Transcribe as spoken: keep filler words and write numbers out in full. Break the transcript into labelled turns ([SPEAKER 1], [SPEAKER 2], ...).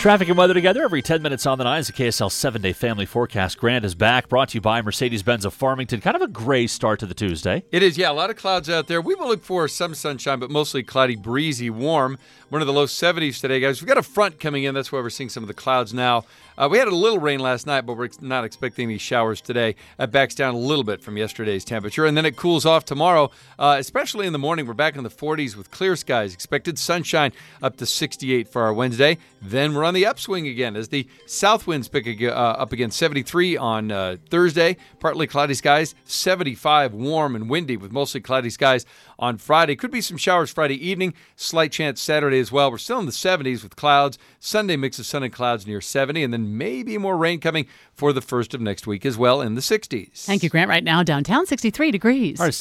[SPEAKER 1] Traffic and weather together every ten minutes on the nine is a K S L seven-day family forecast. Grant is back, brought to you by Mercedes-Benz of Farmington. Kind of a gray start to the Tuesday.
[SPEAKER 2] It is, yeah. A lot of clouds out there. We will look for some sunshine, but mostly cloudy, breezy, warm. One of the low seventies today, guys. We've got a front coming in. That's why we're seeing some of the clouds now. Uh, we had a little rain last night, but we're not expecting any showers today. That backs down a little bit from yesterday's temperature, and then it cools off tomorrow, uh, especially in the morning. We're back in the forties with clear skies. Expected sunshine up to sixty-eight for our Wednesday. Then we're on the upswing again as the south winds pick uh, up again. seventy-three on uh, Thursday. Partly cloudy skies. seventy-five warm and windy with mostly cloudy skies on Friday. Could be some showers Friday evening. Slight chance Saturday as well. We're still in the seventies with clouds. Sunday mix of sun and clouds near seventy, and then maybe more rain coming for the first of next week as well in the sixties.
[SPEAKER 3] Thank you, Grant. Right now, downtown, sixty-three degrees.
[SPEAKER 1] All right,